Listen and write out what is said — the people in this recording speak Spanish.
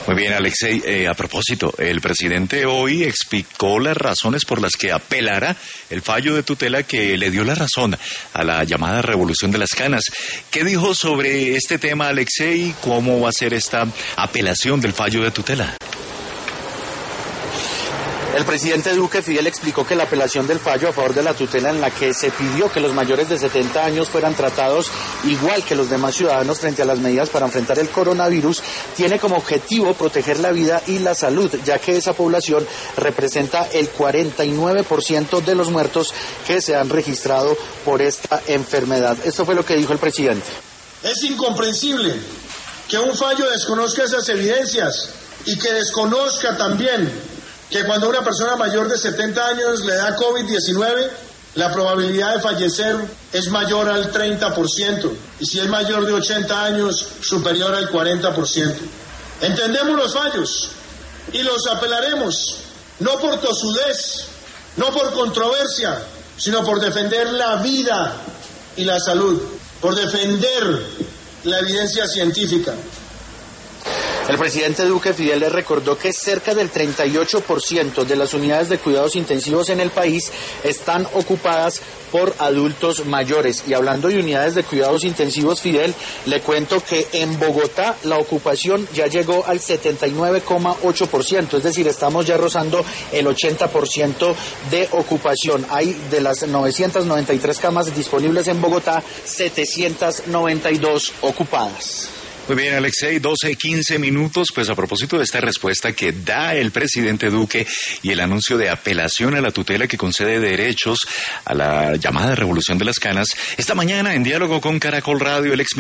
Muy bien, Alexei, a propósito, el presidente hoy explicó las razones por las que apelará el fallo de tutela que le dio la razón a la llamada revolución de las canas. ¿Qué dijo sobre este tema, Alexei? ¿Cómo va a ser esta apelación del fallo de tutela? El presidente Duque Fidel explicó que la apelación del fallo a favor de la tutela en la que se pidió que los mayores de 70 años fueran tratados igual que los demás ciudadanos frente a las medidas para enfrentar el coronavirus tiene como objetivo proteger la vida y la salud, ya que esa población representa el 49% de los muertos que se han registrado por esta enfermedad. Esto fue lo que dijo el presidente. Es incomprensible que un fallo desconozca esas evidencias y que desconozca también que cuando una persona mayor de 70 años le da COVID-19, la probabilidad de fallecer es mayor al 30%, y si es mayor de 80 años, superior al 40%. Entendemos los fallos y los apelaremos, no por tosudez, no por controversia, sino por defender la vida y la salud, por defender la evidencia científica. El presidente Duque Fidel le recordó que cerca del 38% de las unidades de cuidados intensivos en el país están ocupadas por adultos mayores. Y hablando de unidades de cuidados intensivos, Fidel, le cuento que en Bogotá la ocupación ya llegó al 79,8%, es decir, estamos ya rozando el 80% de ocupación. Hay de las 993 camas disponibles en Bogotá, 792 ocupadas. Muy bien, Alexei, 12:15 minutos. Pues a propósito de esta respuesta que da el presidente Duque y el anuncio de apelación a la tutela que concede derechos a la llamada revolución de las canas, esta mañana en diálogo con Caracol Radio, el ex